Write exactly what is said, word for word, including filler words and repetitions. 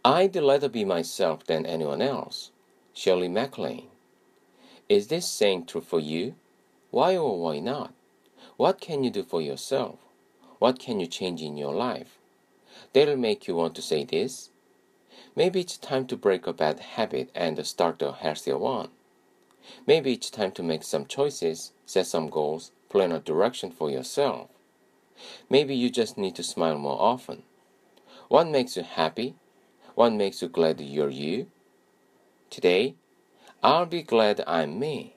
I'd rather be myself than anyone else. Shirley MacLaine. Is this saying true for you? Why or why not? What can you do for yourself? What can you change in your life? That'll make you want to say this. Maybe it's time to break a bad habit and start a healthier one. Maybe it's time to make some choices, set some goals, plan a direction for yourself. Maybe you just need to smile more often. What makes you happy? What makes you glad you're you? Today, I'll be glad I'm me.